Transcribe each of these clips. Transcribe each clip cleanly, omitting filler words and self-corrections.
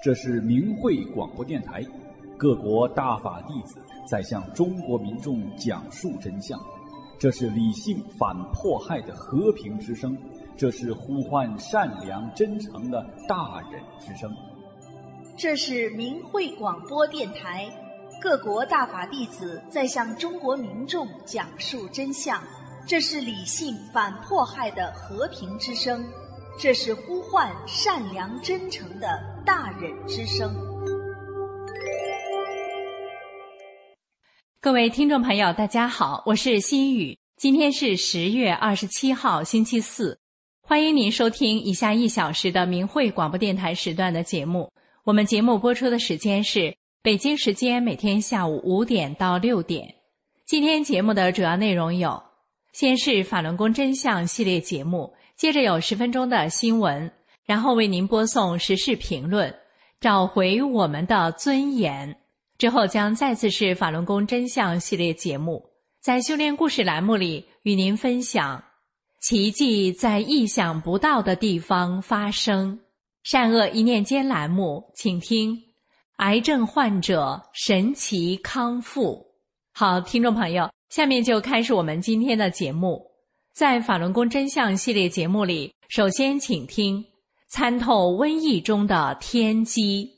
这是明慧广播电台，各国大法弟子在向中国民众讲述真相。这是理性反迫害的和平之声，这是呼唤善良真诚的大忍之声。 这是明慧广播电台，各国大法弟子在向中国民众讲述真相。这是理性反迫害的和平之声，这是呼唤善良真诚的大忍之声。 各位听众朋友大家好，我是心雨，今天是10月27号星期四，欢迎您收听以下1小时的明慧广播电台时段的节目。我们节目播出的时间是北京时间每天下午5点到6点。今天节目的主要内容有：先是法轮功真相系列节目，接着有10分钟的新闻，然后为您播送时事评论，找回我们的尊严。之后将再次是法轮功真相系列节目，在修炼故事栏目里与您分享奇迹在意想不到的地方发生。善恶一念间栏目，请听癌症患者神奇康复。好，听众朋友，下面就开始我们今天的节目。在法轮功真相系列节目里，首先请听参透瘟疫中的天机。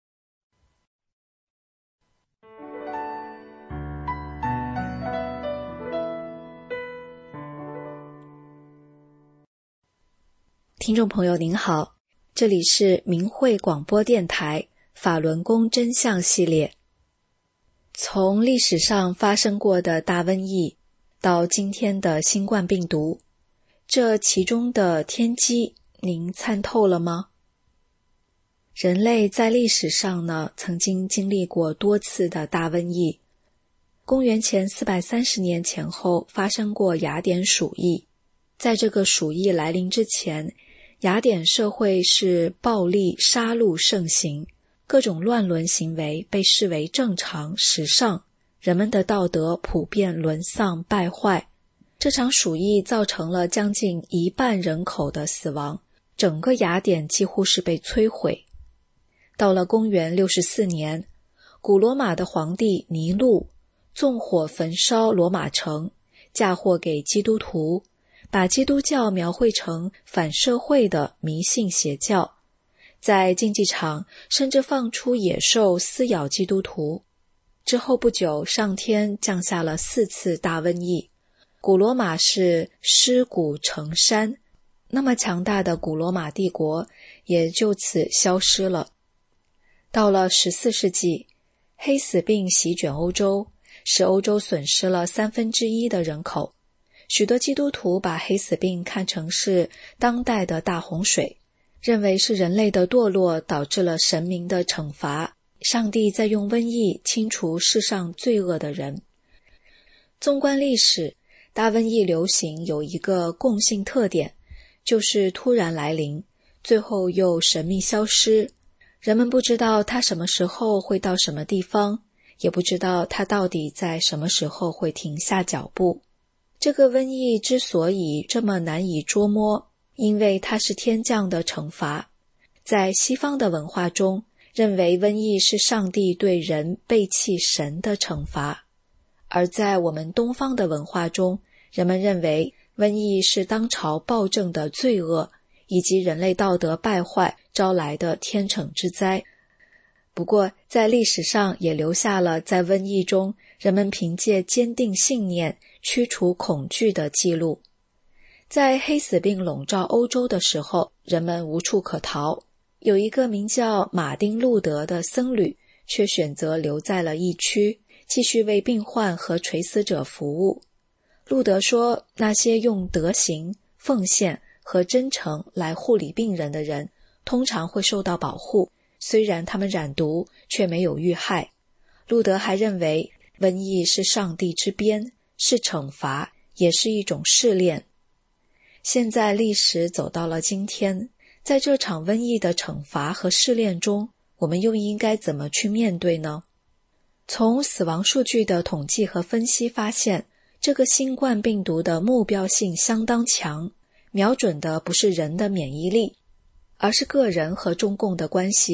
听众朋友您好，这里是明慧广播电台法轮功真相系列。从历史上发生过的大瘟疫到今天的新冠病毒，这其中的天机您参透了吗？人类在历史上呢，曾经经历过多次的大瘟疫。公元前430年前后发生过雅典鼠疫。在这个鼠疫来临之前，雅典社会是暴力杀戮盛行，各种乱伦行为被视为正常时尚，人们的道德普遍沦丧败坏。这场鼠疫造成了将近1半人口的死亡，整个雅典几乎是被摧毁。到了公元64年，古罗马的皇帝尼禄纵火焚烧罗马城，嫁祸给基督徒，把基督教描绘成反社会的迷信邪教，在竞技场甚至放出野兽撕咬基督徒。之后不久，上天降下了4次大瘟疫，古罗马是尸骨成山，那么强大的古罗马帝国也就此消失了。到了14世纪，黑死病席卷欧洲，使欧洲损失了1/3的人口。许多基督徒把黑死病看成是当代的大洪水，认为是人类的堕落导致了神明的惩罚，上帝在用瘟疫清除世上罪恶的人。纵观历史，大瘟疫流行有一个共性特点，就是突然来临，最后又神秘消失。人们不知道它什么时候会到什么地方，也不知道它到底在什么时候会停下脚步。这个瘟疫之所以这么难以捉摸，因为它是天降的惩罚。在西方的文化中，认为瘟疫是上帝对人背弃神的惩罚，而在我们东方的文化中，人们认为瘟疫是当朝暴政的罪恶，以及人类道德败坏招来的天惩之灾。不过，在历史上也留下了在瘟疫中人们凭借坚定信念驱除恐惧的记录。在黑死病笼罩欧洲的时候，人们无处可逃。有一个名叫马丁·路德的僧侣，却选择留在了疫区，继续为病患和垂死者服务。路德说，那些用德行、奉献和真诚来护理病人的人，通常会受到保护，虽然他们染毒，却没有遇害。路德还认为，瘟疫是上帝之鞭，是惩罚，也是一种试炼。现在历史走到了今天，在这场瘟疫的惩罚和试炼中，我们又应该怎么去面对呢？从死亡数据的统计和分析发现，这个新冠病毒的目标性相当强，瞄准的不是人的免疫力，而是个人和中共的关系。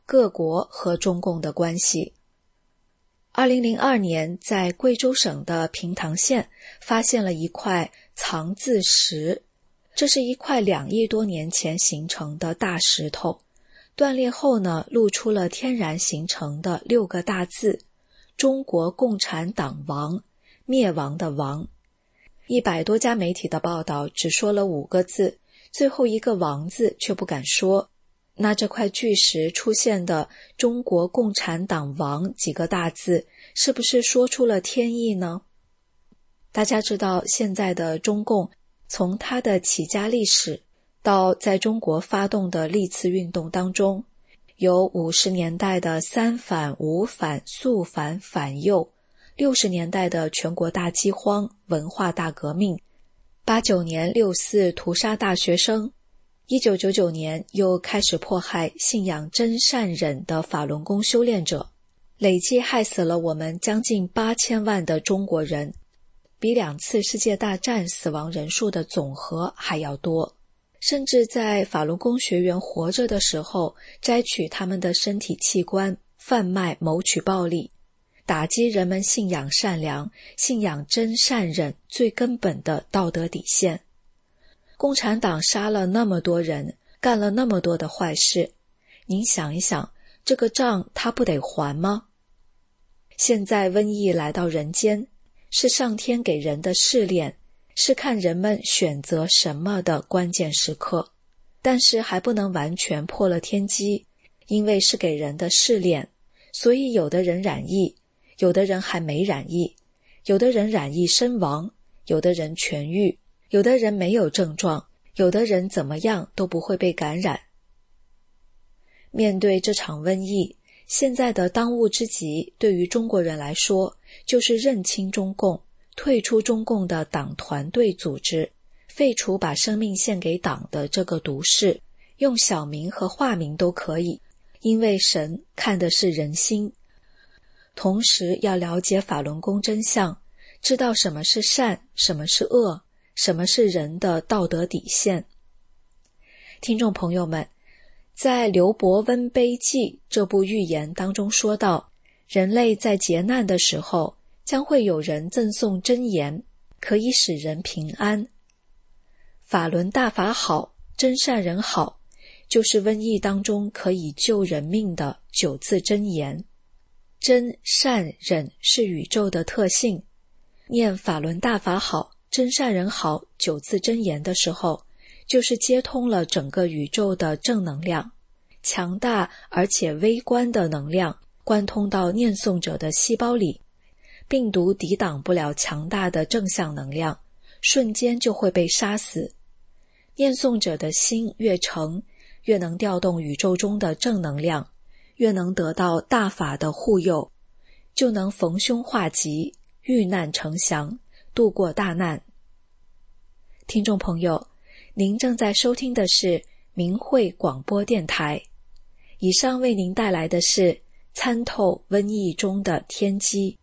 各国和中共的关系。2002年，在贵州省的平塘县发现了一块藏字石，这是一块2亿多年前形成的大石头，断裂后呢，露出了天然形成的6个大字：中国共产党亡，灭亡的亡。100多家媒体的报道只说了5个字，最后一个亡字却不敢说。那这块巨石出现的中国共产党亡几个大字，是不是说出了天意呢？大家知道，现在的中共从它的起家历史到在中国发动的历次运动当中，有50年代的三反、五反、肃反、反右，60年代的全国大饥荒、文化大革命，89年6·4屠杀大学生，1999年又开始迫害信仰真善忍的法轮功修炼者，累计害死了我们将近8000万的中国人，比2次世界大战死亡人数的总和还要多。甚至在法轮功学员活着的时候，摘取他们的身体器官，贩卖谋取暴利，打击人们信仰善良、信仰真善忍最根本的道德底线。共产党杀了那么多人，干了那么多的坏事，您想一想，这个账他不得还吗？现在瘟疫来到人间，是上天给人的试炼，是看人们选择什么的关键时刻，但是还不能完全破了天机，因为是给人的试炼，所以有的人染疫，有的人还没染疫，有的人染疫身亡，有的人痊愈，有的人没有症状，有的人怎么样都不会被感染。面对这场瘟疫，现在的当务之急对于中国人来说，就是认清中共，退出中共的党团队组织，废除把生命献给党的这个毒誓，用小名和化名都可以，因为神看的是人心。同时要了解法轮功真相，知道什么是善，什么是恶，什么是人的道德底线。听众朋友们，在刘伯温悲记这部寓言当中说到，人类在劫难的时候，将会有人赠送真言，可以使人平安。法轮大法好，真善人好，就是瘟疫当中可以救人命的9字真言。真善忍是宇宙的特性，念法轮大法好，真善人好9字真言的时候，就是接通了整个宇宙的正能量，强大而且微观的能量贯通到念诵者的细胞里，病毒抵挡不了强大的正向能量，瞬间就会被杀死。念诵者的心越诚，越能调动宇宙中的正能量，越能得到大法的护佑，就能逢凶化吉，遇难成祥，度过大难。听众朋友，您正在收听的是明慧广播电台，以上为您带来的是参透瘟疫中的天机。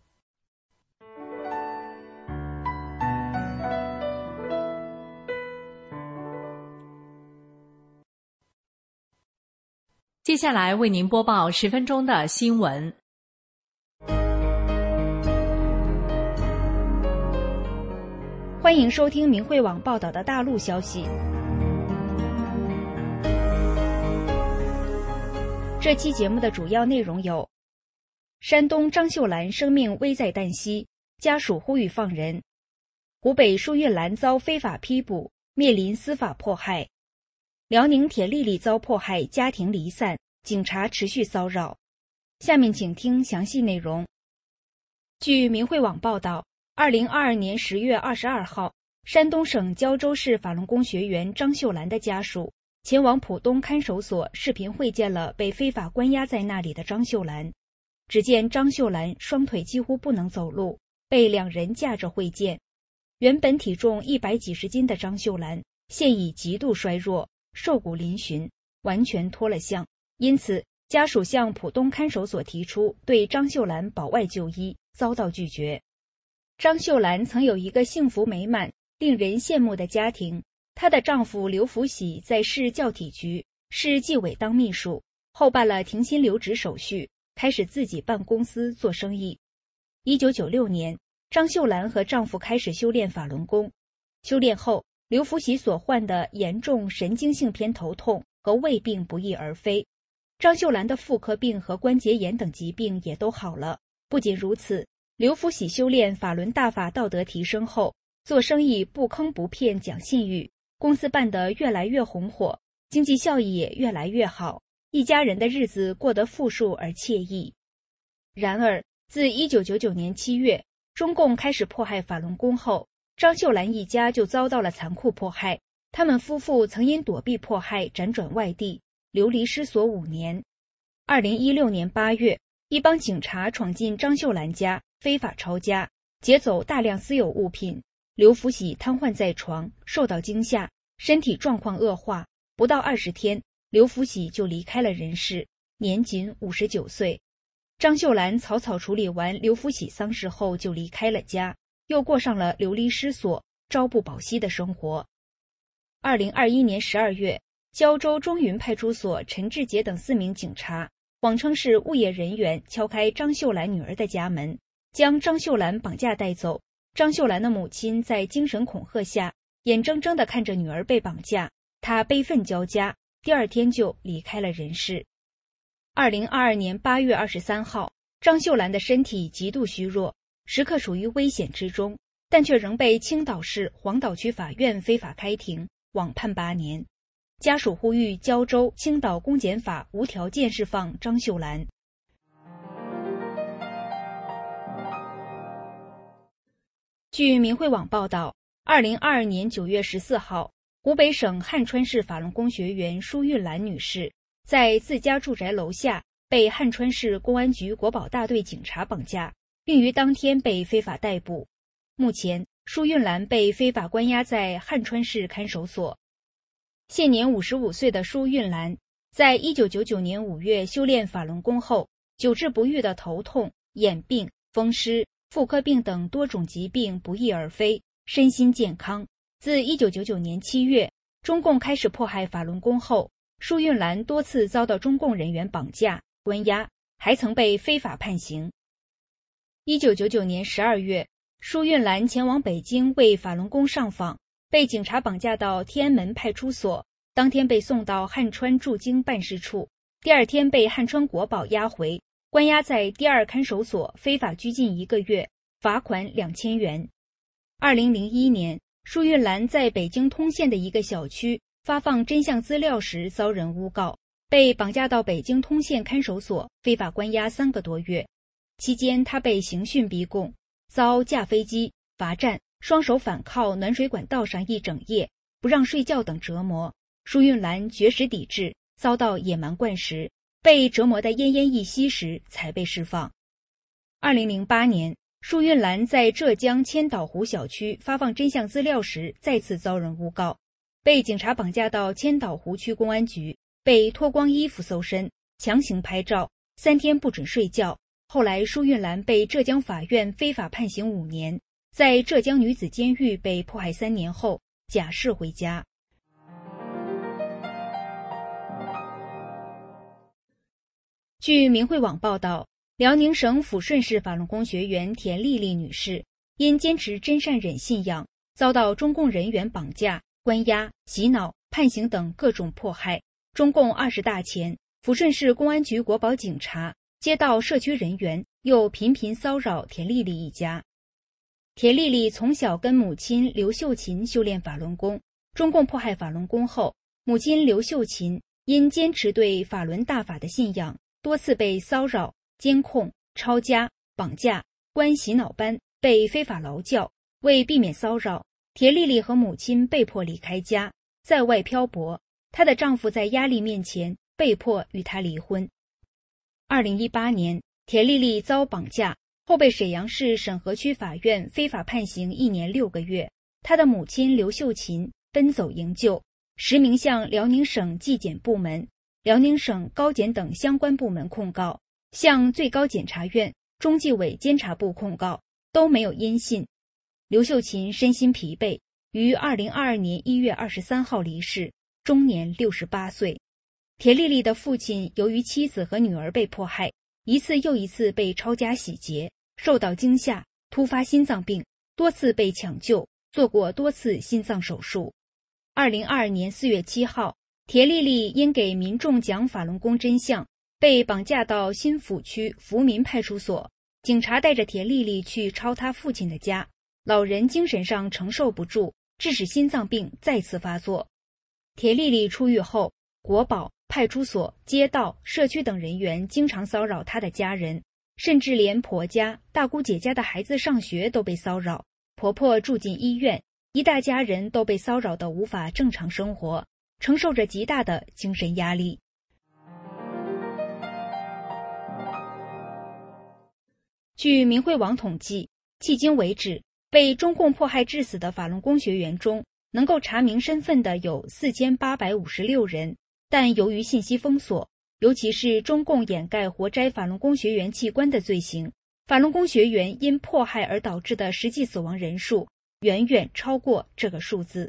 接下来为您播报10分钟的新闻。 欢迎收听明慧网报道的大陆消息。这期节目的主要内容有：山东张秀兰生命危在旦夕，家属呼吁放人；湖北舒运兰遭非法批捕，面临司法迫害；辽宁铁丽丽遭迫害，家庭离散，警察持续骚扰。下面请听详细内容。据明慧网报道，2022年10月22号，山东省胶州市法轮功学员张秀兰的家属前往浦东看守所视频会见了被非法关押在那里的张秀兰。只见张秀兰双腿几乎不能走路，被2人架着会见。原本体重100几十斤的张秀兰，现已极度衰弱，瘦骨嶙峋，完全脱了相。因此，家属向浦东看守所提出对张秀兰保外就医，遭到拒绝。张秀兰曾有一个幸福美满、令人羡慕的家庭，她的丈夫刘福喜在市教体局、市纪委当秘书， 后办了停薪留职手续，开始自己办公司做生意。1996年，张秀兰和丈夫开始修炼法轮功。修炼后，刘福喜所患的严重神经性偏头痛和胃病不翼而飞，张秀兰的妇科病和关节炎等疾病也都好了。不仅如此，刘福喜修炼法轮大法道德提升后，做生意不坑不骗讲信誉，公司办得越来越红火，经济效益也越来越好，一家人的日子过得富庶而惬意。然而，自1999年7月，中共开始迫害法轮功后，张秀兰一家就遭到了残酷迫害。他们夫妇曾因躲避迫害辗转外地，流离失所5年。2016年8月，一帮警察闯进张秀兰家，非法抄家，劫走大量私有物品。刘福喜瘫痪在床，受到惊吓，身体状况恶化，不到20天，刘福喜就离开了人世，年仅59岁。张秀兰草草处理完刘福喜丧事后就离开了家，又过上了流离失所、朝不保夕的生活。2021年12月，胶州中云派出所陈志杰等4名警察谎称是物业人员，敲开张秀兰女儿的家门，将张秀兰绑架带走。张秀兰的母亲在精神恐吓下，眼睁睁地看着女儿被绑架，她悲愤交加，第2天就离开了人世。2022年8月23号，张秀兰的身体极度虚弱，时刻处于危险之中，但却仍被青岛市黄岛区法院非法开庭，网判8年。家属呼吁胶州、青岛公检法无条件释放张秀兰。据明慧网报道，2022年9月14号，湖北省汉川市法轮功学员舒运兰女士在自家住宅楼下被汉川市公安局国保大队警察绑架，并于当天被非法逮捕。目前，舒运兰被非法关押在汉川市看守所。现年55岁的舒运兰，在1999年5月修炼法轮功后，久治不愈的头痛、眼病、风湿、妇科病等多种疾病不翼而飞，身心健康。自1999年7月，中共开始迫害法轮功后，舒运兰多次遭到中共人员绑架、关押，还曾被非法判刑。1999年12月，舒运兰前往北京为法轮功上访，被警察绑架到天安门派出所，当天被送到汉川驻京办事处，第2天被汉川国保押回，关押在第2看守所非法拘禁1个月，罚款2000元。2001年，舒运兰在北京通县的一个小区发放真相资料时遭人诬告，被绑架到北京通县看守所非法关押3个多月。期间，他被刑讯逼供，遭架飞机、罚站、双手反铐暖水管道上1整夜，不让睡觉等折磨。舒运兰绝食抵制，遭到野蛮灌食，被折磨得奄奄一息时才被释放。2008年，舒运兰在浙江千岛湖小区发放真相资料时再次遭人诬告，被警察绑架到千岛湖区公安局，被脱光衣服搜身，强行拍照，3天不准睡觉。后来舒运兰被浙江法院非法判刑5年，在浙江女子监狱被迫害3年后假释回家。据明慧网报道，辽宁省抚顺市法轮功学员田丽丽女士因坚持真善忍信仰，遭到中共人员绑架、关押、洗脑、判刑等各种迫害。中共20大前，抚顺市公安局国保警察接到社区人员又频频骚扰田丽丽一家。田丽丽从小跟母亲刘秀琴修炼法轮功，中共迫害法轮功后，母亲刘秀琴因坚持对法轮大法的信仰，多次被骚扰、监控、抄家、绑架、关洗脑班，被非法劳教。为避免骚扰，田丽丽和母亲被迫离开家，在外漂泊。她的丈夫在压力面前被迫与她离婚。2018年，田丽丽遭绑架后被沈阳市沈河区法院非法判刑1年6个月。她的母亲刘秀琴奔走营救，实名向辽宁省纪检部门、辽宁省高检等相关部门控告，向最高检察院、中纪委监察部控告，都没有音信。刘秀琴身心疲惫，于2022年1月23号离世，终年68岁。 铁莉莉的父亲由于妻子和女儿被迫害，一次又一次被抄家洗劫，受到惊吓，突发心脏病，多次被抢救，做过多次心脏手术。2022年4月7号，铁莉莉因给民众讲法轮功真相，被绑架到新抚区福民派出所。警察带着铁莉莉去抄她父亲的家，老人精神上承受不住，致使心脏病再次发作。铁莉莉出狱后，国保、派出所、街道、社区等人员经常骚扰她的家人，甚至连婆家、大姑姐家的孩子上学都被骚扰，婆婆住进医院，一大家人都被骚扰得无法正常生活，承受着极大的精神压力。据明慧网统计，迄今为止，被中共迫害致死的法轮功学员中，能够查明身份的有4856人，但由于信息封锁，尤其是中共掩盖活摘法轮功学员器官的罪行，法轮功学员因迫害而导致的实际死亡人数远远超过这个数字。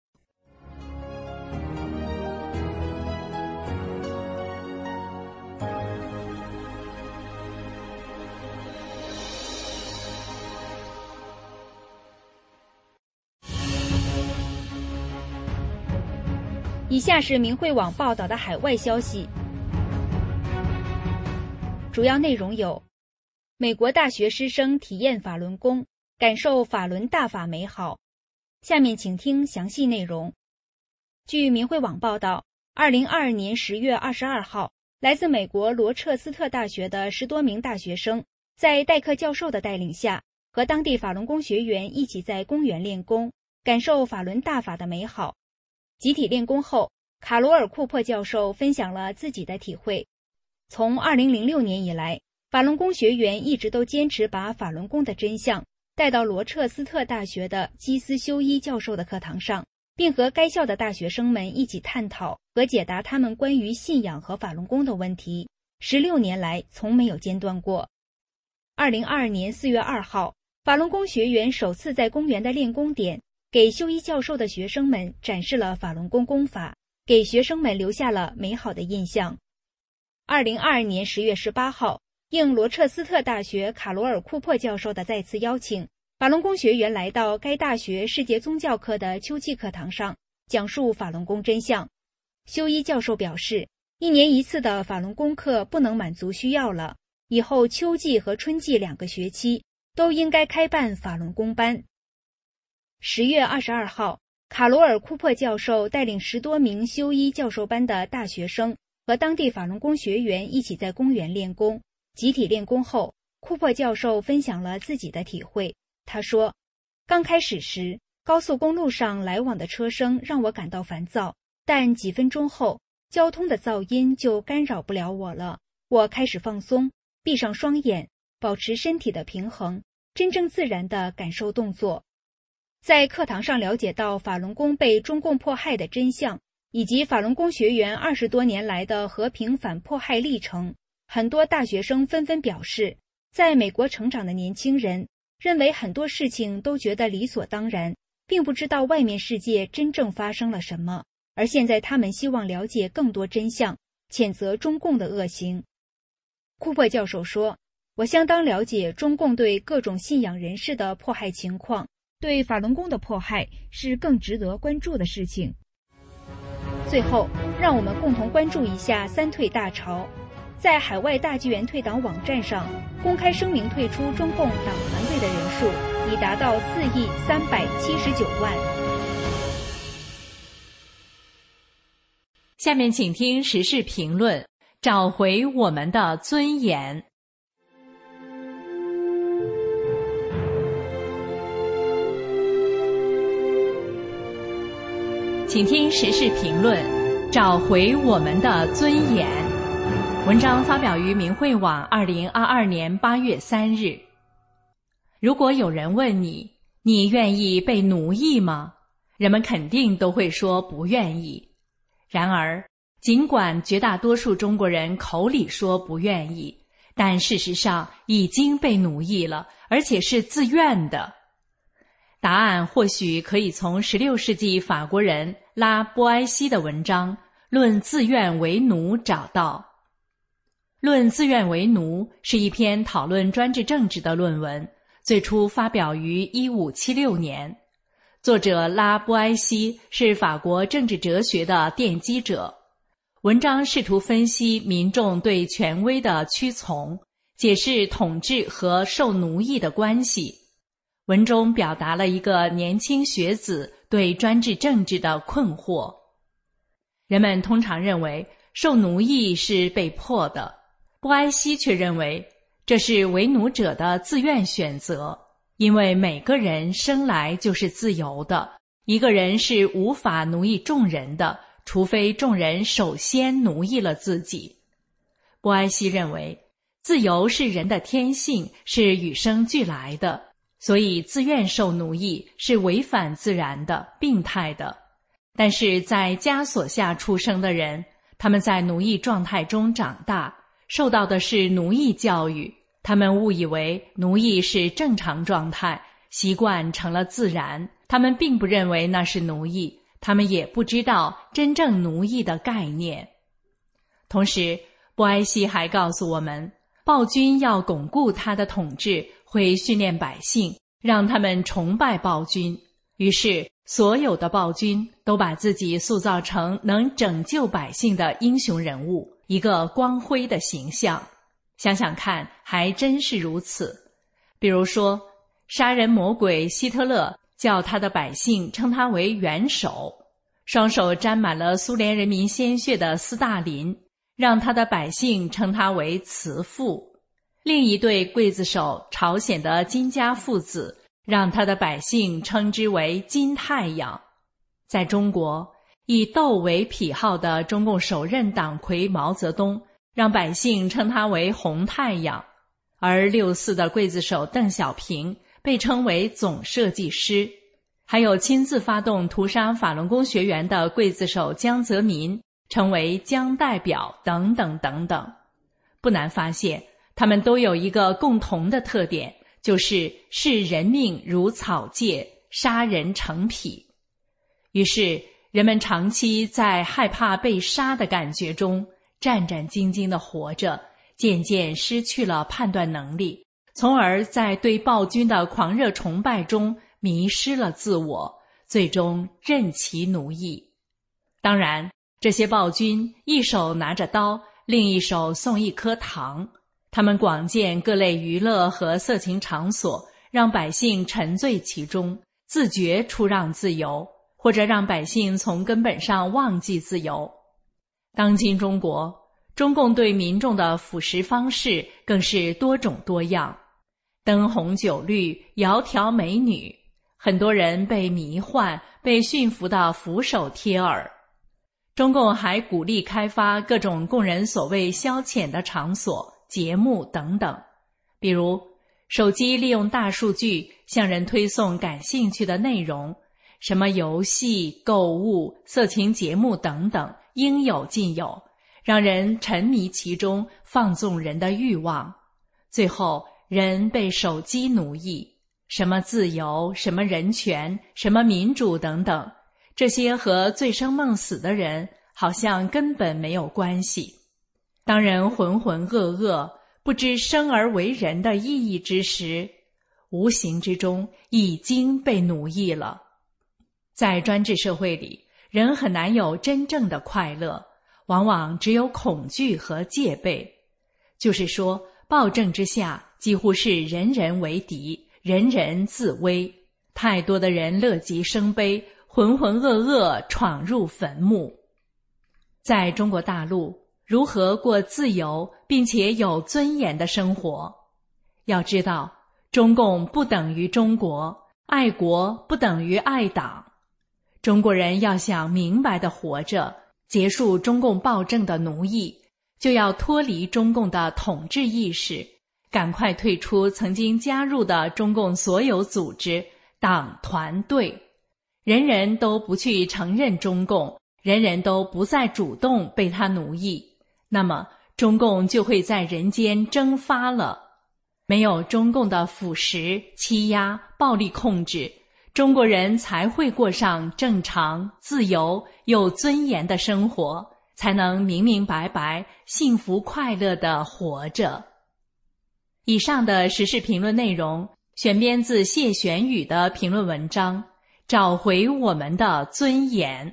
以下是明慧网报道的海外消息，主要内容有：美国大学师生体验法轮功，感受法轮大法美好。下面请听详细内容。据明慧网报道，2022年10月22号，来自美国罗彻斯特大学的10多名大学生，在代课教授的带领下，和当地法轮功学员一起在公园练功，感受法轮大法的美好。集体练功后，卡罗尔·库珀教授分享了自己的体会。从2006年以来，法轮功学员一直都坚持把法轮功的真相带到罗彻斯特大学的基斯修一教授的课堂上，并和该校的大学生们一起探讨和解答他们关于信仰和法轮功的问题，16年来从没有间断过。2022年4月2号，法轮功学员首次在公园的练功点给修一教授的学生们展示了法轮功功法，给学生们留下了美好的印象。2022年10月18号，应罗彻斯特大学卡罗尔·库珀教授的再次邀请，法轮功学员来到该大学世界宗教课的秋季课堂上，讲述法轮功真相。修一教授表示，1年1次的法轮功课不能满足需要了，以后秋季和春季2个学期都应该开办法轮功班。10月22号，卡罗尔·库珀教授带领10多名修一教授班的大学生和当地法轮功学员一起在公园练功。集体练功后，库珀教授分享了自己的体会。他说，刚开始时，高速公路上来往的车声让我感到烦躁，但几分钟后，交通的噪音就干扰不了我了。我开始放松，闭上双眼，保持身体的平衡，真正自然地感受动作。在课堂上了解到法轮功被中共迫害的真相，以及法轮功学员20多年来的和平反迫害历程，很多大学生纷纷表示，在美国成长的年轻人认为很多事情都觉得理所当然，并不知道外面世界真正发生了什么，而现在他们希望了解更多真相，谴责中共的恶行。库珀教授说，我相当了解中共对各种信仰人士的迫害情况，对法轮功的迫害是更值得关注的事情。最后，让我们共同关注一下三退大潮。在海外大纪元退党网站上，公开声明退出中共党团队的人数已达到4.379亿。 下面请听时事评论，找回我们的尊严。请听时事评论，找回我们的尊严。文章发表于明慧网2022年8月3日。如果有人问你，你愿意被奴役吗？人们肯定都会说不愿意。然而，尽管绝大多数中国人口里说不愿意，但事实上已经被奴役了，而且是自愿的。答案或许可以从16世纪法国人拉波埃西的文章《 论自愿为奴找到。论自愿为奴是一篇讨论专制政治的论文，最初发表于1576年。作者拉布埃西是法国政治哲学的奠基者。文章试图分析民众对权威的屈从，解释统治和受奴役的关系。文中表达了一个年轻学子对专制政治的困惑。人们通常认为受奴役是被迫的，布埃西却认为这是为奴者的自愿选择，因为每个人生来就是自由的，一个人是无法奴役众人的，除非众人首先奴役了自己。布埃西认为自由是人的天性，是与生俱来的，所以自愿受奴役是违反自然的、病态的。但是在枷锁下出生的人，他们在奴役状态中长大，受到的是奴役教育，他们误以为奴役是正常状态，习惯成了自然，他们并不认为那是奴役，他们也不知道真正奴役的概念。同时，布埃西还告诉我们，暴君要巩固他的统治，会训练百姓，让他们崇拜暴君。于是，所有的暴君都把自己塑造成能拯救百姓的英雄人物，一个光辉的形象。想想看，还真是如此。比如说，杀人魔鬼希特勒叫他的百姓称他为元首，双手沾满了苏联人民鲜血的斯大林让他的百姓称他为慈父。另一对刽子手朝鲜的金家父子让他的百姓称之为金太阳。在中国，以斗为癖好的中共首任党魁毛泽东让百姓称他为红太阳，而6·4的刽子手邓小平被称为总设计师，还有亲自发动屠杀法轮功学员的刽子手江泽民称为江代表等等等等。不难发现，他们都有一个共同的特点，就是视人命如草芥，杀人成癖。于是人们长期在害怕被杀的感觉中战战兢兢地活着，渐渐失去了判断能力，从而在对暴君的狂热崇拜中迷失了自我，最终任其奴役。当然，这些暴君一手拿着刀，另一手送一颗糖，他们广建各类娱乐和色情场所，让百姓沉醉其中，自觉出让自由，或者让百姓从根本上忘记自由。当今中国，中共对民众的腐蚀方式更是多种多样，灯红酒绿，窈窕美女，很多人被迷幻，被驯服的俯首帖耳。中共还鼓励开发各种供人所谓消遣的场所、节目等等，比如手机利用大数据向人推送感兴趣的内容，什么游戏、购物、色情节目等等，应有尽有，让人沉迷其中，放纵人的欲望。最后，人被手机奴役，什么自由、什么人权、什么民主等等，这些和醉生梦死的人好像根本没有关系。当人浑浑噩噩，不知生而为人的意义之时，无形之中已经被奴役了。在专制社会里，人很难有真正的快乐，往往只有恐惧和戒备。就是说，暴政之下几乎是人人为敌，人人自危，太多的人乐极生悲，浑浑噩噩闯入坟墓。在中国大陆，如何过自由并且有尊严的生活？要知道，中共不等于中国，爱国不等于爱党。中国人要想明白地活着，结束中共暴政的奴役，就要脱离中共的统治意识，赶快退出曾经加入的中共所有组织、党团队。人人都不去承认中共，人人都不再主动被他奴役，那么中共就会在人间蒸发了。没有中共的腐蚀、欺压、暴力控制，中国人才会过上正常、自由、有尊严的生活， 才能明明白白、幸福快乐地活着。以上的时事评论内容选编自谢玄宇的评论文章《找回我们的尊严》。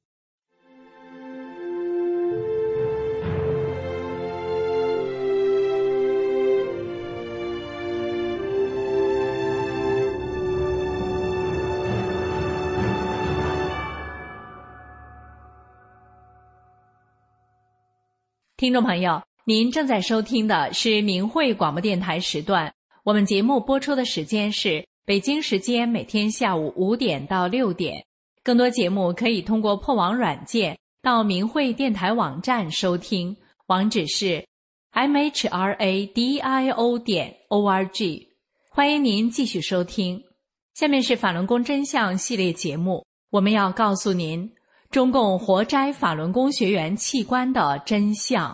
听众朋友，您正在收听的是明慧广播电台时段，我们节目播出的时间是北京时间每天下午5点到6点。更多节目可以通过破网软件到明慧电台网站收听，网址是 mhradio.org。欢迎您继续收听。下面是法轮功真相系列节目，我们要告诉您中共活摘法轮功学员器官的真相。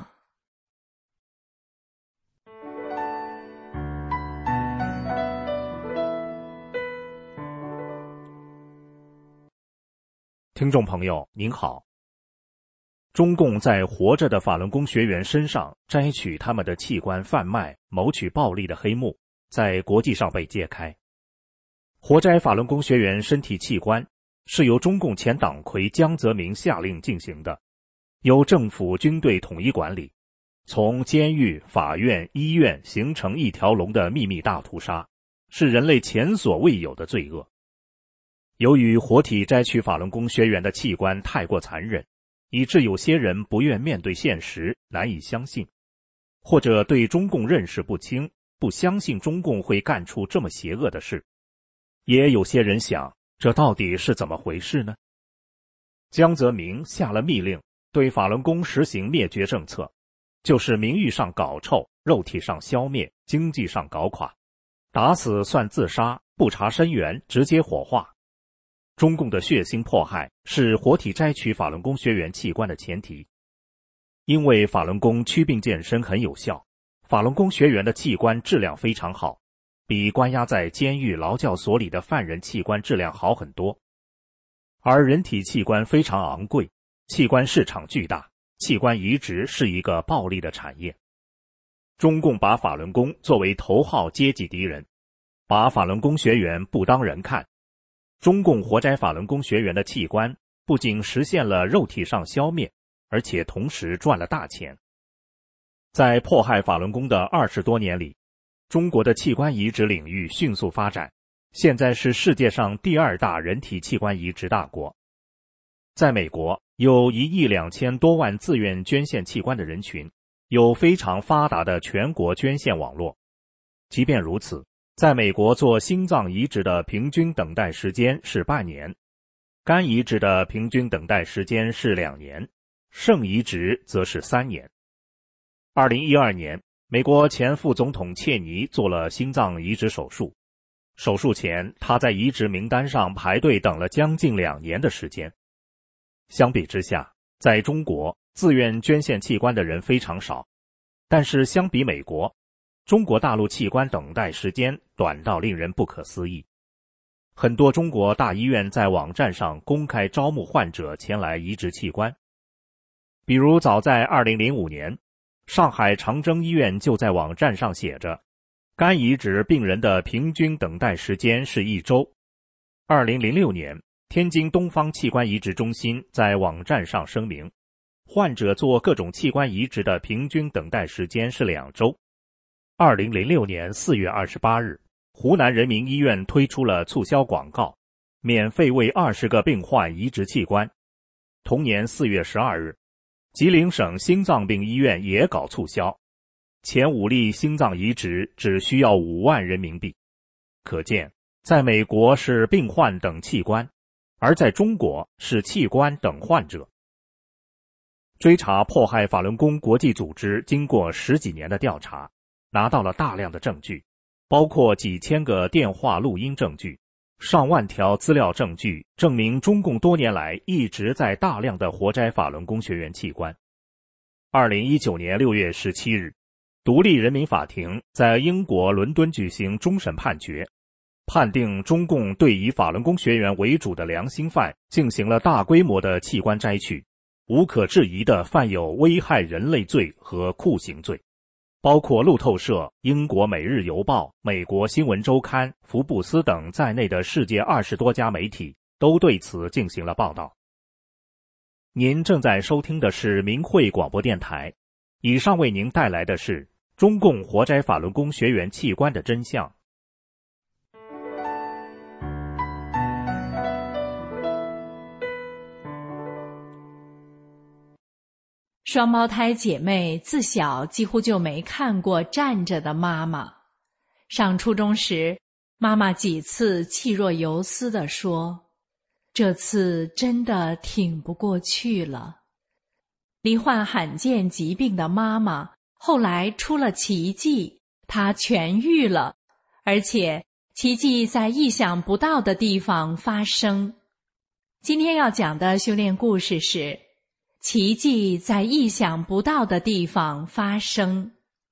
听众朋友您好，中共在活着的法轮功学员身上摘取他们的器官贩卖、谋取暴利的黑幕在国际上被揭开。活摘法轮功学员身体器官是由中共前党魁江泽民下令进行的，由政府军队统一管理，从监狱、法院、医院形成一条龙的秘密大屠杀，是人类前所未有的罪恶。由于活体摘取法轮功学员的器官太过残忍，以致有些人不愿面对现实，难以相信，或者对中共认识不清，不相信中共会干出这么邪恶的事。也有些人想，这到底是怎么回事呢？江泽民下了密令，对法轮功实行灭绝政策，就是名誉上搞臭，肉体上消灭，经济上搞垮，打死算自杀，不查身源，直接火化。中共的血腥迫害是活体摘取法轮功学员器官的前提。因为法轮功祛病健身很有效，法轮功学员的器官质量非常好，比关押在监狱劳教所里的犯人器官质量好很多。而人体器官非常昂贵，器官市场巨大，器官移植是一个暴利的产业。中共把法轮功作为头号阶级敌人，把法轮功学员不当人看。中共活摘法轮功学员的器官，不仅实现了肉体上消灭，而且同时赚了大钱。在迫害法轮功的20多年里，中国的器官移植领域迅速发展，现在是世界上第2大人体器官移植大国。在美国，有1亿2千多万自愿捐献器官的人群，有非常发达的全国捐献网络。即便如此，在美国做心脏移植的平均等待时间是半年，肝移植的平均等待时间是2年，肾移植则是3年。2012年，美国前副总统切尼做了心脏移植手术，手术前他在移植名单上排队等了将近2年的时间。相比之下，在中国自愿捐献器官的人非常少，但是相比美国，中国大陆器官等待时间短到令人不可思议。很多中国大医院在网站上公开招募患者前来移植器官。比如早在2005年，上海长征医院就在网站上写着，肝移植病人的平均等待时间是1周。2006年，天津东方器官移植中心在网站上声明，患者做各种器官移植的平均等待时间是2周。2006年4月28日，湖南人民医院推出了促销广告，免费为20个病患移植器官。同年4月12日，吉林省心脏病医院也搞促销，前5例心脏移植只需要5万人民币。可见，在美国是病患等器官，而在中国是器官等患者。追查迫害法轮功国际组织经过10几年的调查，拿到了大量的证据，包括几千个电话录音证据，上万条资料证据，证明中共多年来一直在大量的活摘法轮功学员器官。2019年6月17日，独立人民法庭在英国伦敦举行终审判决，判定中共对以法轮功学员为主的良心犯进行了大规模的器官摘取， 无可置疑地犯有危害人类罪和酷刑罪，包括路透社、英国《每日邮报》、美国《新闻周刊》、福布斯等在内的世界20多家媒体都对此进行了报道。您正在收听的是明慧广播电台，以上为您带来的是中共活摘法轮功学员器官的真相。 双胞胎姐妹自小几乎就没看过站着的妈妈。上初中时，妈妈几次气若游丝地说：“这次真的挺不过去了。”罹患罕见疾病的妈妈后来出了奇迹，她痊愈了，而且奇迹在意想不到的地方发生。今天要讲的修炼故事是奇迹在意想不到的地方发生。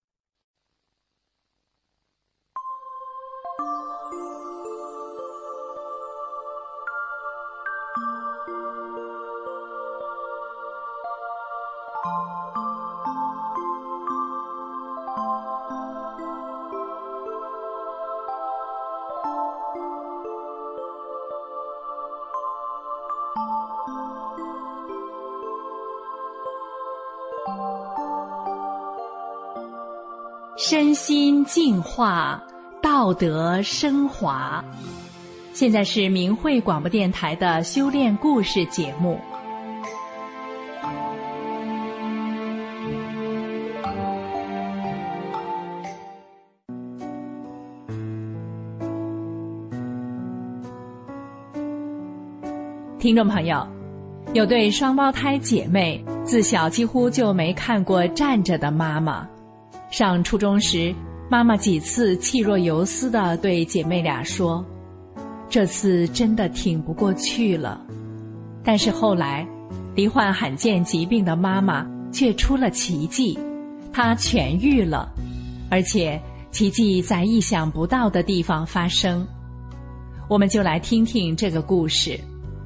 身心净化，道德升华。现在是明慧广播电台的修炼故事节目。听众朋友，有对双胞胎姐妹自小几乎就没看过站着的妈妈。上初中时，妈妈几次气若游丝地对姐妹俩说：“这次真的挺不过去了。”但是后来，罹患罕见疾病的妈妈却出了奇迹，她痊愈了，而且奇迹在意想不到的地方发生。我们就来听听这个故事。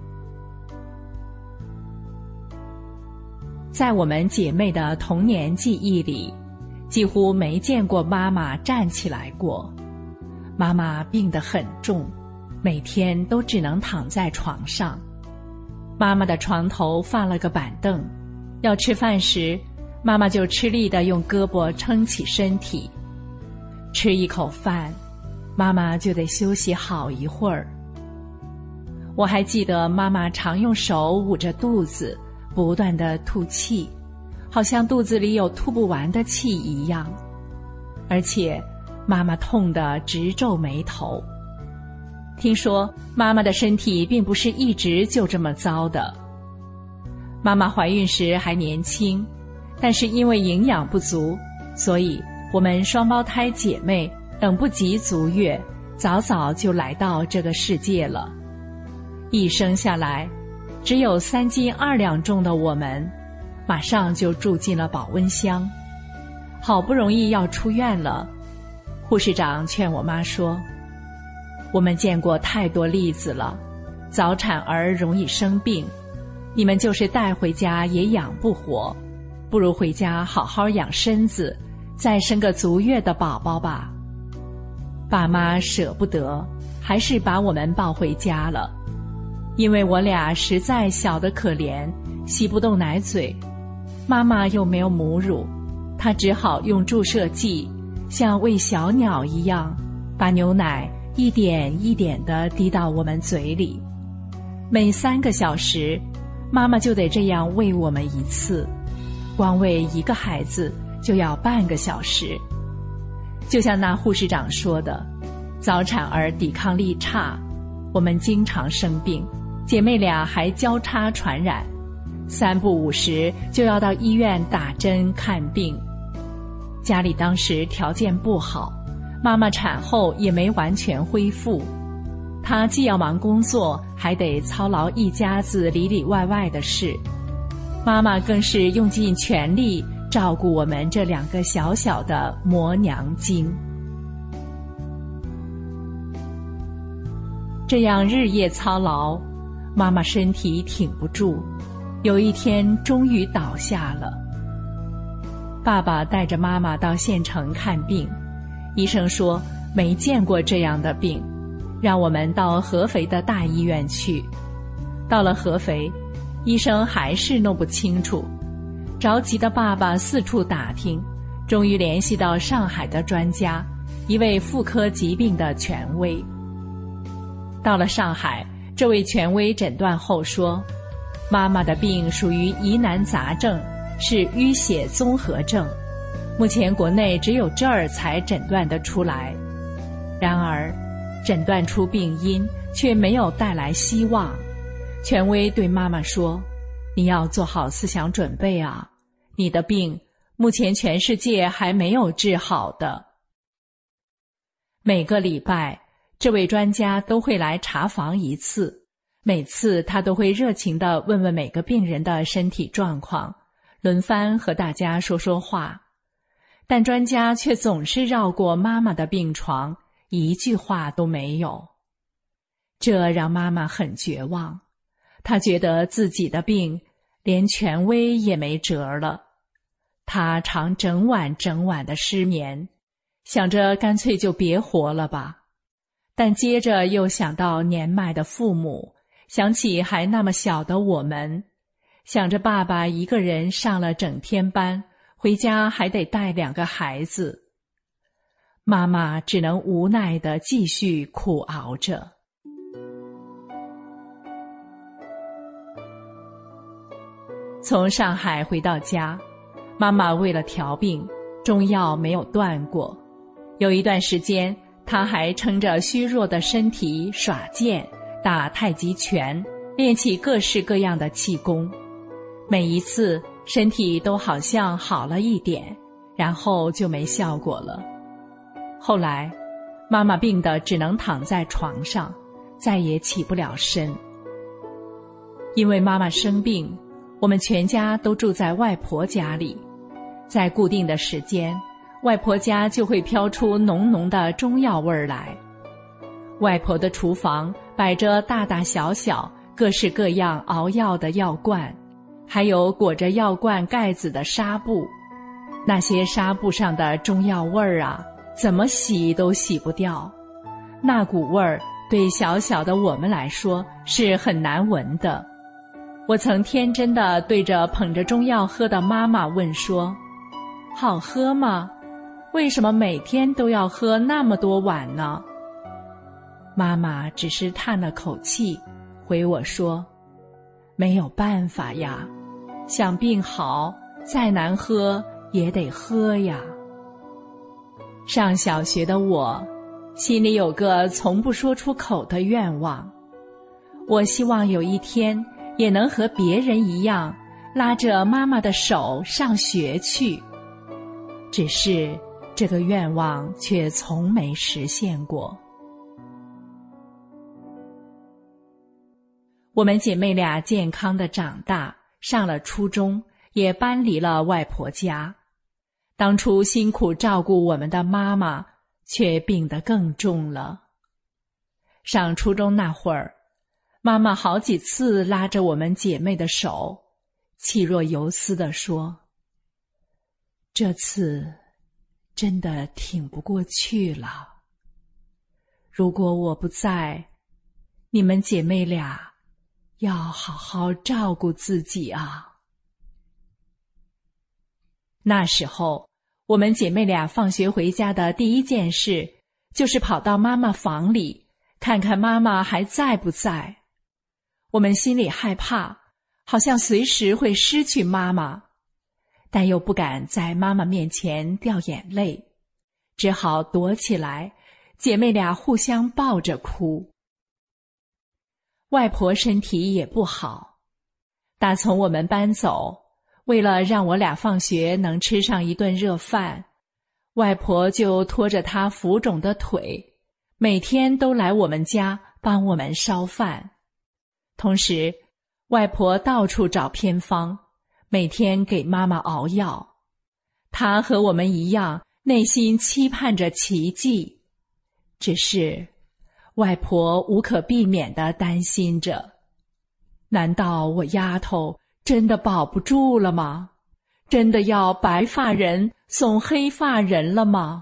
在我们姐妹的童年记忆里，几乎没见过妈妈站起来过。妈妈病得很重，每天都只能躺在床上。妈妈的床头放了个板凳，要吃饭时，妈妈就吃力地用胳膊撑起身体。吃一口饭，妈妈就得休息好一会儿。我还记得妈妈常用手捂着肚子，不断地吐气，好像肚子里有吐不完的气一样，而且妈妈痛得直皱眉头。听说妈妈的身体并不是一直就这么糟的。妈妈怀孕时还年轻，但是因为营养不足，所以我们双胞胎姐妹等不及足月，早早就来到这个世界了。一生下来，只有3斤2两重的我们，马上就住进了保温箱。好不容易要出院了，护士长劝我妈说：“我们见过太多例子了，早产儿容易生病，你们就是带回家也养不活，不如回家好好养身子，再生个足月的宝宝吧。”爸妈舍不得，还是把我们抱回家了。因为我俩实在小得可怜，吸不动奶嘴，妈妈又没有母乳，她只好用注射剂，像喂小鸟一样，把牛奶一点一点地滴到我们嘴里。每3个小时，妈妈就得这样喂我们一次，光喂一个孩子就要半个小时。就像那护士长说的，早产儿抵抗力差，我们经常生病，姐妹俩还交叉传染，3不5时就要到医院打针看病。家里当时条件不好，妈妈产后也没完全恢复，她既要忙工作，还得操劳一家子里里外外的事。妈妈更是用尽全力照顾我们这2个小小的磨娘精。这样日夜操劳，妈妈身体挺不住， 有一天终于倒下了。爸爸带着妈妈到县城看病，医生说没见过这样的病，让我们到合肥的大医院去。到了合肥，医生还是弄不清楚，着急的爸爸四处打听，终于联系到上海的专家，一位妇科疾病的权威。到了上海，这位权威诊断后说，妈妈的病属于疑难杂症，是淤血综合症，目前国内只有这儿才诊断得出来。然而诊断出病因却没有带来希望。权威对妈妈说，你要做好思想准备啊，你的病目前全世界还没有治好的。每个礼拜这位专家都会来查房一次，每次他都会热情地问问每个病人的身体状况，轮番和大家说说话。但专家却总是绕过妈妈的病床，一句话都没有。这让妈妈很绝望，她觉得自己的病连权威也没辙了。她常整晚的失眠，想着干脆就别活了吧。但接着又想到年迈的父母，想起还那么小的我们，想着爸爸一个人上了整天班，回家还得带2个孩子。妈妈只能无奈地继续苦熬着。从上海回到家，妈妈为了调病，中药没有断过。有一段时间，她还撑着虚弱的身体耍剑，打太极拳，练起各式各样的气功。每一次身体都好像好了一点，然后就没效果了。后来妈妈病得只能躺在床上，再也起不了身。因为妈妈生病，我们全家都住在外婆家里，在固定的时间，外婆家就会飘出浓浓的中药味儿来。外婆的厨房摆着大大小小各式各样熬药的药罐，还有裹着药罐盖子的纱布。那些纱布上的中药味儿啊，怎么洗都洗不掉。那股味儿对小小的我们来说是很难闻的。我曾天真地对着捧着中药喝的妈妈问说，好喝吗？为什么每天都要喝那么多碗呢？妈妈只是叹了口气，回我说，没有办法呀，想病好，再难喝也得喝呀。上小学的我，心里有个从不说出口的愿望，我希望有一天也能和别人一样，拉着妈妈的手上学去。只是这个愿望却从没实现过。我们姐妹俩健康的长大，上了初中，也搬离了外婆家。当初辛苦照顾我们的妈妈，却病得更重了。上初中那会儿，妈妈好几次拉着我们姐妹的手，气若游丝地说，这次真的挺不过去了。如果我不在，你们姐妹俩要好好照顾自己啊。那时候，我们姐妹俩放学回家的第一件事，就是跑到妈妈房里，看看妈妈还在不在。我们心里害怕，好像随时会失去妈妈，但又不敢在妈妈面前掉眼泪，只好躲起来，姐妹俩互相抱着哭。外婆身体也不好，打从我们搬走，为了让我俩放学能吃上一顿热饭，外婆就拖着她浮肿的腿，每天都来我们家帮我们烧饭。同时，外婆到处找偏方，每天给妈妈熬药。她和我们一样，内心期盼着奇迹，只是外婆无可避免地担心着，难道我丫头真的保不住了吗？真的要白发人送黑发人了吗？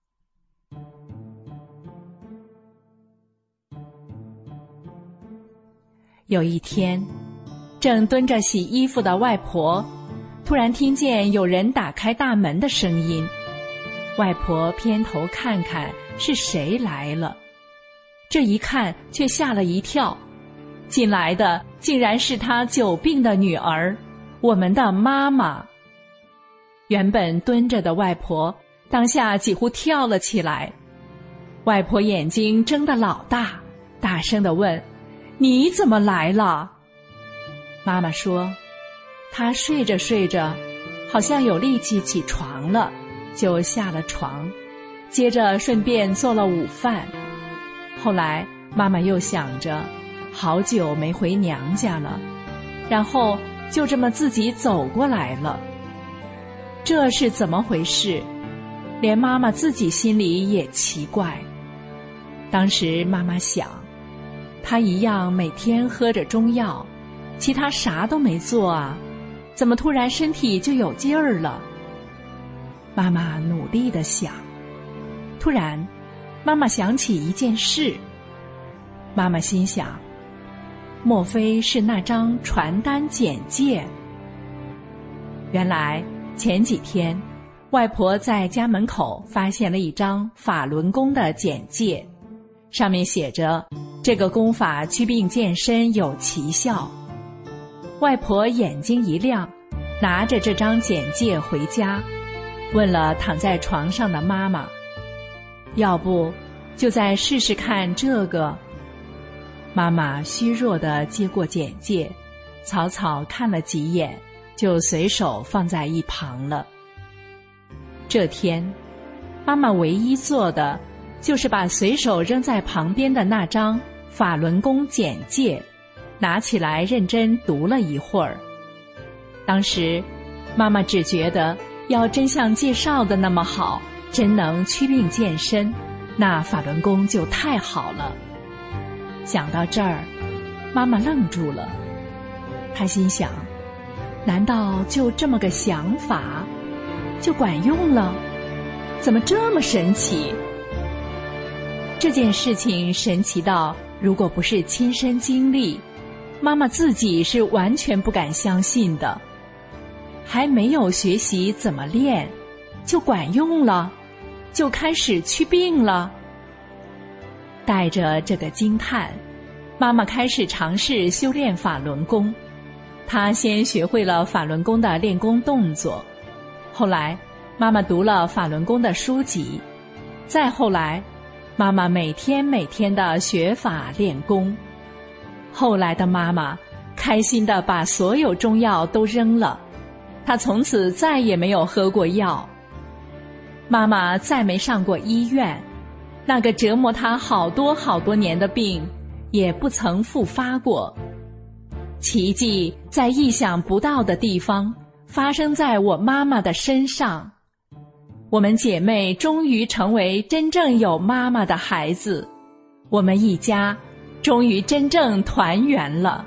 有一天，正蹲着洗衣服的外婆突然听见有人打开大门的声音。外婆偏头看看是谁来了，这一看却吓了一跳，进来的竟然是她久病的女儿，我们的妈妈。原本蹲着的外婆当下几乎跳了起来，外婆眼睛睁得老大，大声地问：你怎么来了？妈妈说，她睡着睡着好像有力气起床了，就下了床，接着顺便做了午饭。后来妈妈又想着好久没回娘家了，然后就这么自己走过来了。这是怎么回事？连妈妈自己心里也奇怪。当时妈妈想，她一样每天喝着中药，其他啥都没做啊，怎么突然身体就有劲儿了？妈妈努力地想，突然妈妈想起一件事。妈妈心想，莫非是那张传单简介？原来前几天外婆在家门口发现了一张法轮功的简介，上面写着这个功法祛病健身有奇效。外婆眼睛一亮，拿着这张简介回家，问了躺在床上的妈妈，要不就再试试看这个。妈妈虚弱地接过简介，草草看了几眼，就随手放在一旁了。这天，妈妈唯一做的就是把随手扔在旁边的那张法轮功简介拿起来认真读了一会儿。当时妈妈只觉得要真像介绍的那么好，真能祛病健身，那法轮功就太好了。想到这儿，妈妈愣住了。她心想，难道就这么个想法就管用了？怎么这么神奇？这件事情神奇到，如果不是亲身经历，妈妈自己是完全不敢相信的。还没有学习怎么练，就管用了，就开始祛病了。带着这个惊叹，妈妈开始尝试修炼法轮功。她先学会了法轮功的练功动作，后来妈妈读了法轮功的书籍，再后来妈妈每天的学法练功。后来的妈妈开心地把所有中药都扔了，她从此再也没有喝过药。妈妈再没上过医院，那个折磨她好多年的病也不曾复发过。奇迹在意想不到的地方发生在我妈妈的身上。我们姐妹终于成为真正有妈妈的孩子，我们一家终于真正团圆了。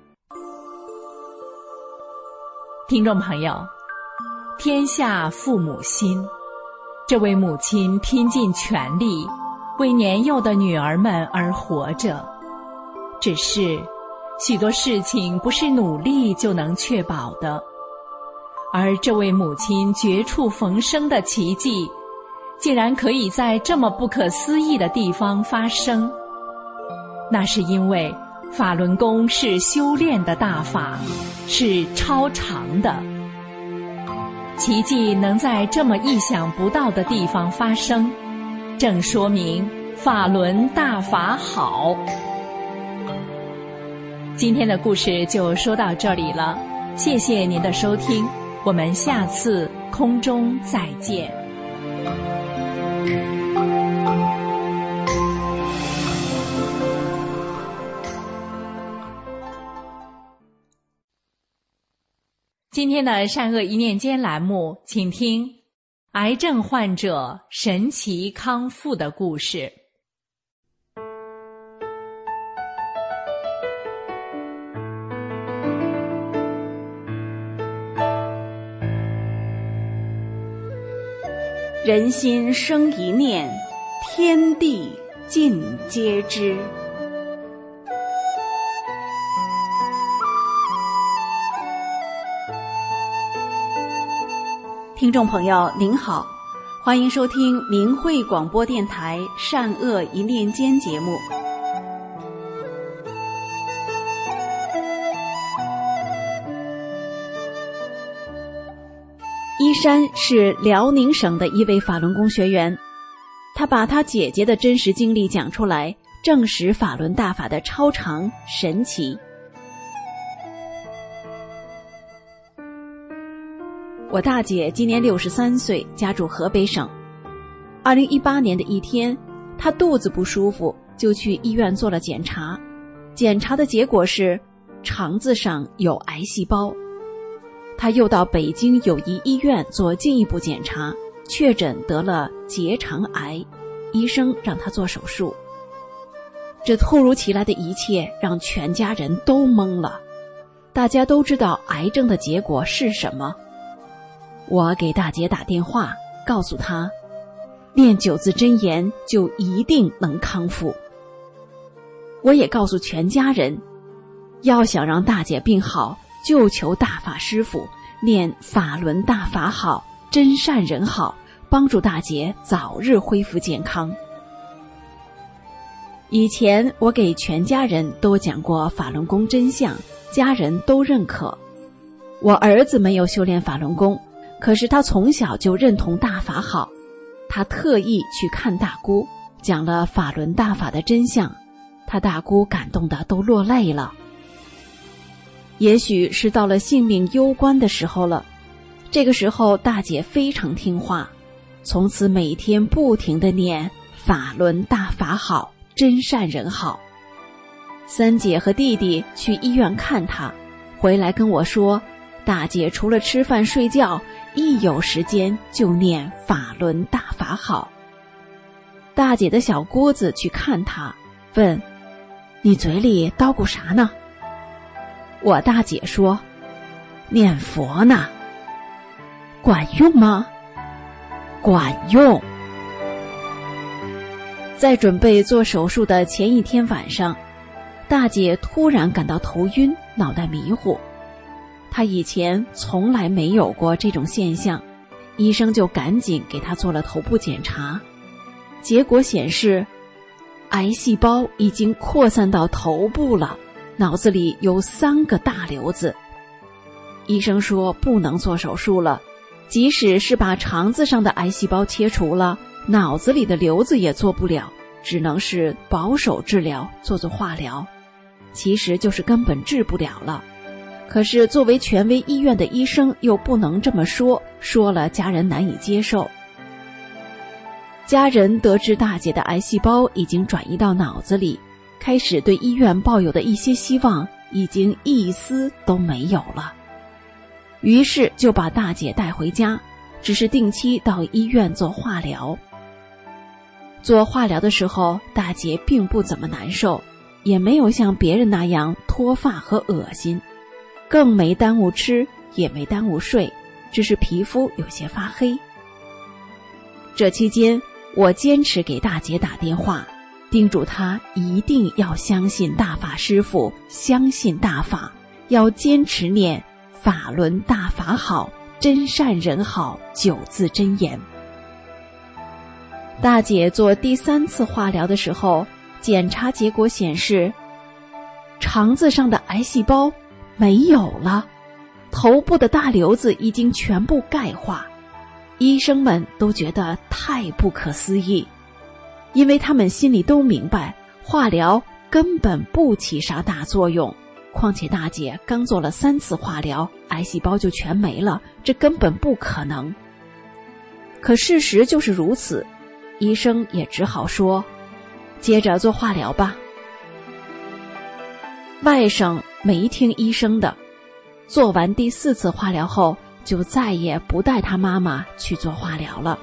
听众朋友，天下父母心，这位母亲拼尽全力为年幼的女儿们而活着，只是许多事情不是努力就能确保的，而这位母亲绝处逢生的奇迹竟然可以在这么不可思议的地方发生。那是因为法轮功是修炼的大法，是超常的。奇迹能在这么意想不到的地方发生，正说明法轮大法好。今天的故事就说到这里了，谢谢您的收听，我们下次空中再见。今天的善恶一念间栏目，请听癌症患者神奇康复的故事。 人心生一念，天地尽皆知。听众朋友您好，欢迎收听明慧广播电台善恶一念间节目。依山是辽宁省的一位法轮功学员，他把他姐姐的真实经历讲出来，证实法轮大法的超常神奇。我大姐今年63岁，家住河北省。2018年的一天，她肚子不舒服，就去医院做了检查。检查的结果是肠子上有癌细胞。她又到北京友谊医院做进一步检查，确诊得了结肠癌，医生让她做手术。这突如其来的一切让全家人都懵了。大家都知道癌症的结果是什么。我给大姐打电话，告诉她，念9字真言就一定能康复。我也告诉全家人，要想让大姐病好，就求大法师父念法轮大法好，真善人好，帮助大姐早日恢复健康。以前我给全家人都讲过法轮功真相，家人都认可。我儿子没有修炼法轮功，可是他从小就认同大法好，他特意去看大姑，讲了法轮大法的真相，他大姑感动得都落泪了。也许是到了性命攸关的时候了，这个时候大姐非常听话，从此每天不停地念法轮大法好，真善人好。三姐和弟弟去医院看她，回来跟我说，大姐除了吃饭睡觉，一有时间就念法轮大法好。大姐的小姑子去看她，问，你嘴里叨咕啥呢？我大姐说，念佛呢。管用吗？管用。在准备做手术的前一天晚上，大姐突然感到头晕，脑袋迷糊。她以前从来没有过这种现象，医生就赶紧给她做了头部检查，结果显示癌细胞已经扩散到头部了，脑子里有3个大瘤子。医生说不能做手术了，即使是把肠子上的癌细胞切除了，脑子里的瘤子也做不了，只能是保守治疗，做化疗，其实就是根本治不了了。可是作为权威医院的医生又不能这么说，说了家人难以接受。家人得知大姐的癌细胞已经转移到脑子里，开始对医院抱有的一些希望已经一丝都没有了，于是就把大姐带回家，只是定期到医院做化疗。做化疗的时候，大姐并不怎么难受，也没有像别人那样脱发和恶心，更没耽误吃，也没耽误睡，只是皮肤有些发黑。这期间，我坚持给大姐打电话，叮嘱她一定要相信大法师父，相信大法，要坚持念法轮大法好，真善人好9字真言。大姐做第3次化疗的时候，检查结果显示，肠子上的癌细胞没有了，头部的大瘤子已经全部钙化。医生们都觉得太不可思议，因为他们心里都明白，化疗根本不起啥大作用，况且大姐刚做了3次化疗，癌细胞就全没了，这根本不可能。可事实就是如此，医生也只好说，接着做化疗吧。外甥没听医生的，做完第4次化疗后，就再也不带他妈妈去做化疗了。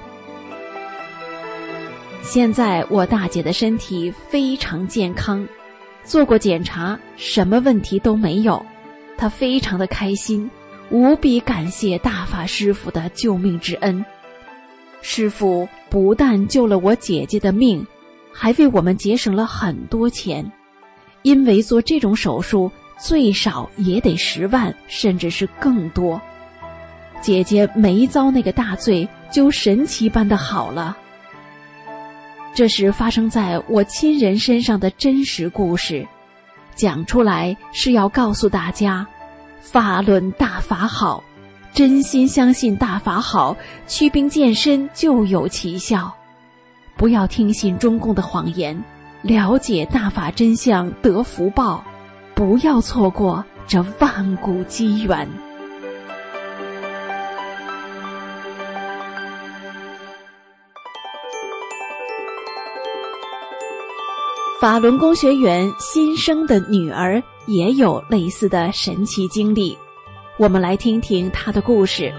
现在我大姐的身体非常健康，做过检查，什么问题都没有，她非常的开心，无比感谢大法师父的救命之恩。 师父不但救了我姐姐的命，还为我们节省了很多钱，因为做这种手术最少也得10万，甚至是更多。姐姐没遭那个大罪，就神奇般的好了。这是发生在我亲人身上的真实故事，讲出来是要告诉大家，法轮大法好，真心相信大法好，祛病健身就有奇效。不要听信中共的谎言，了解大法真相得福报，不要错过这万古机缘。法轮功学员新生的女儿也有类似的神奇经历，我们来听听她的故事。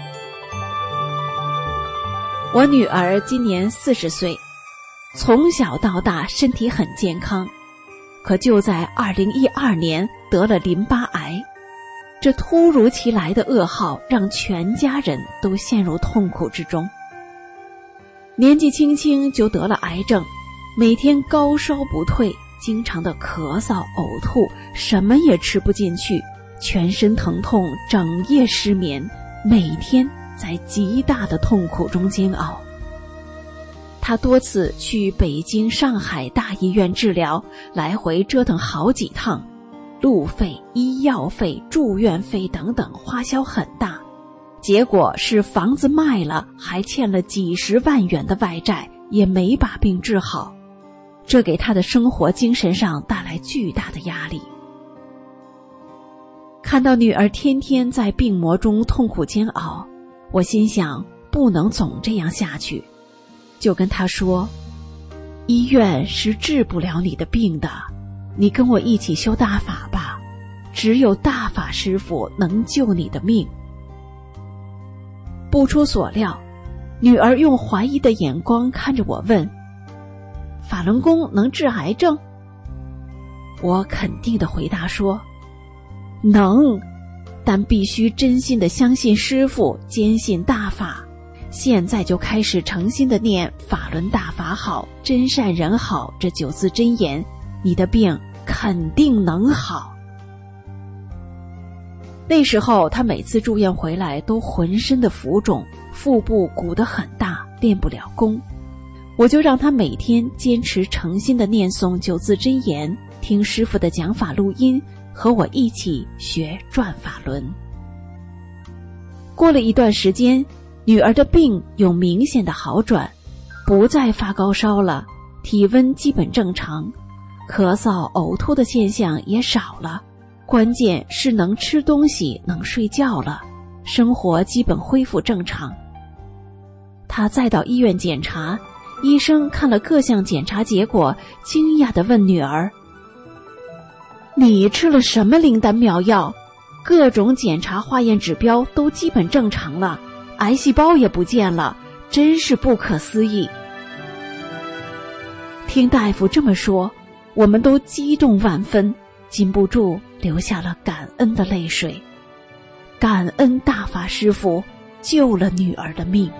我女儿今年40岁，从小到大身体很健康，可就在2012年得了淋巴癌。这突如其来的噩耗让全家人都陷入痛苦之中。年纪轻轻就得了癌症，每天高烧不退，经常的咳嗽呕吐，什么也吃不进去，全身疼痛，整夜失眠，每天在极大的痛苦中煎熬。他多次去北京、上海大医院治疗，来回折腾好几趟，路费、医药费、住院费等等花销很大，结果是房子卖了，还欠了几10万元的外债，也没把病治好。这给他的生活精神上带来巨大的压力。看到女儿天天在病魔中痛苦煎熬，我心想不能总这样下去，就跟她说，医院是治不了你的病的，你跟我一起修大法吧，只有大法师父能救你的命。不出所料，女儿用怀疑的眼光看着我问，法轮功能治癌症？我肯定地回答说，能，但必须真心地相信师父，坚信大法，现在就开始诚心地念法轮大法好，真善人好这9字真言，你的病肯定能好。那时候他每次住院回来都浑身的浮肿，腹部鼓得很大，练不了功。我就让他每天坚持诚心的念诵9字真言，听师父的讲法录音，和我一起学转法轮。过了一段时间，女儿的病有明显的好转，不再发高烧了，体温基本正常，咳嗽呕吐的现象也少了，关键是能吃东西，能睡觉了，生活基本恢复正常。她再到医院检查，医生看了各项检查结果，惊讶地问女儿，你吃了什么灵丹妙药？各种检查化验指标都基本正常了，癌细胞也不见了，真是不可思议。听大夫这么说，我们都激动万分，禁不住流下了感恩的泪水。感恩大法师父救了女儿的命。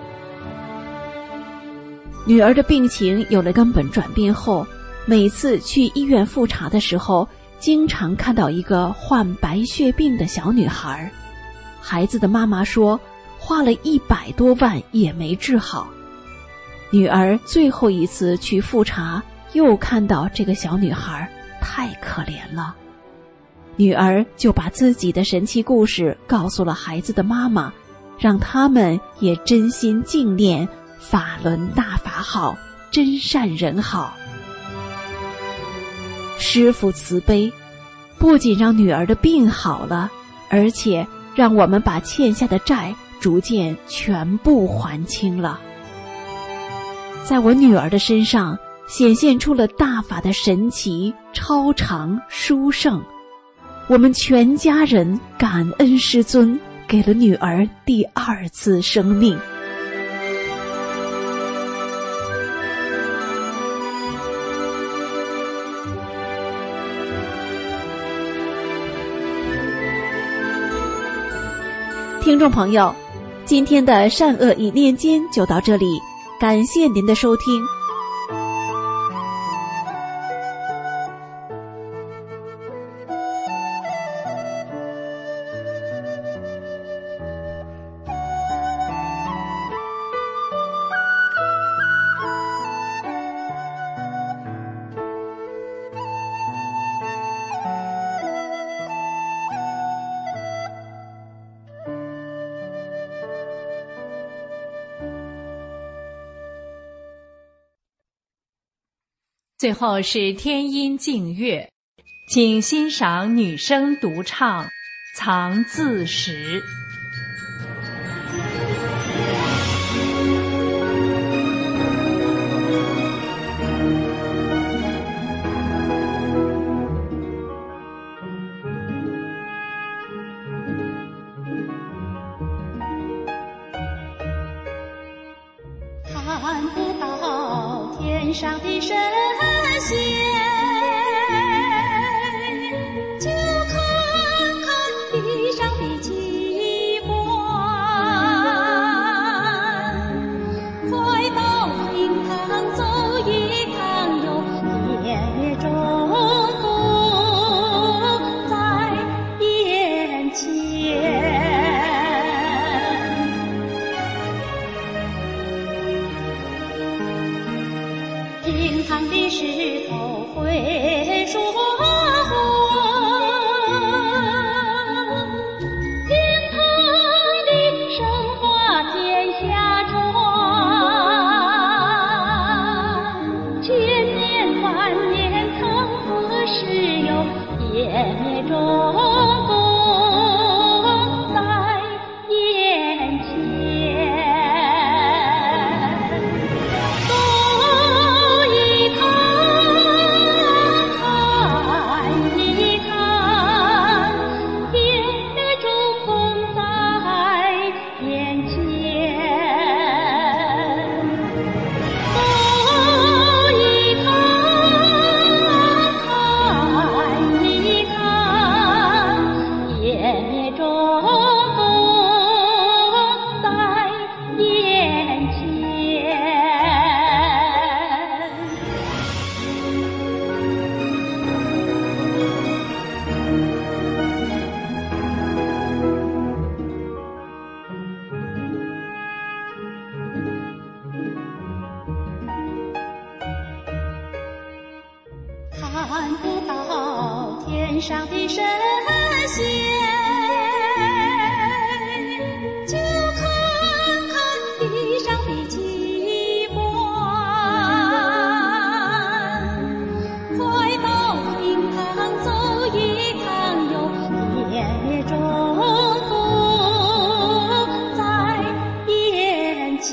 女儿的病情有了根本转变后，每次去医院复查的时候，经常看到一个患白血病的小女孩。孩子的妈妈说，花了100多万也没治好。女儿最后一次去复查，又看到这个小女孩，太可怜了。女儿就把自己的神奇故事告诉了孩子的妈妈，让他们也真心敬念法轮大法好，真善人好。师父慈悲，不仅让女儿的病好了，而且让我们把欠下的债逐渐全部还清了。在我女儿的身上显现出了大法的神奇、超常、殊胜。我们全家人感恩师尊，给了女儿第2次生命。听众朋友， 今天的善恶一念间就到这里，感谢您的收听。 最后是天音净乐，请欣赏女声独唱《藏字石》。 看不到天上的神仙，就看看地上的机关。快到厅堂走一趟哟，夜中宫在眼前。厅堂的石头会说话，厅堂的神话天下传，千年万年曾何时有湮灭中宫在眼前。看不到天上的神仙，就看看地上的机关。快到厅堂走一趟哟，夜中宫在眼前。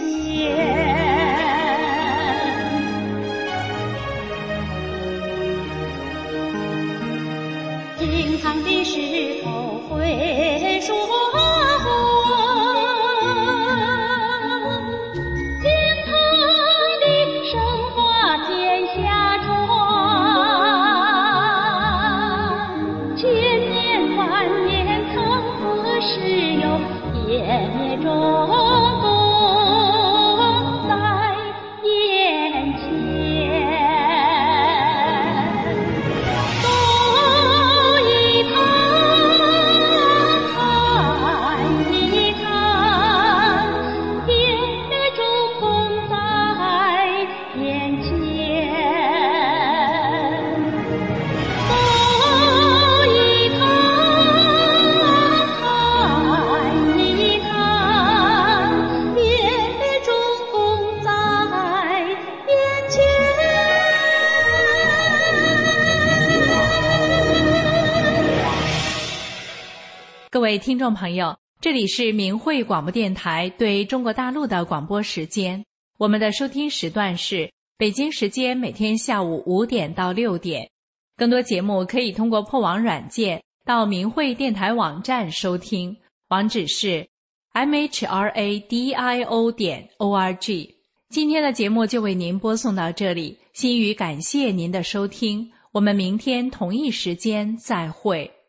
厅堂的石头会说话，厅堂的神话天下传，千年万年曾何时有湮灭中宫在眼前。 各位听众朋友，这里是明慧广播电台对中国大陆的广播时间，我们的收听时段是北京时间每天下午5点到6点。更多节目可以通过破网软件到明慧电台网站收听，网址是 mhradio.org。今天的节目就为您播送到这里，心语感谢您的收听，我们明天同一时间再会。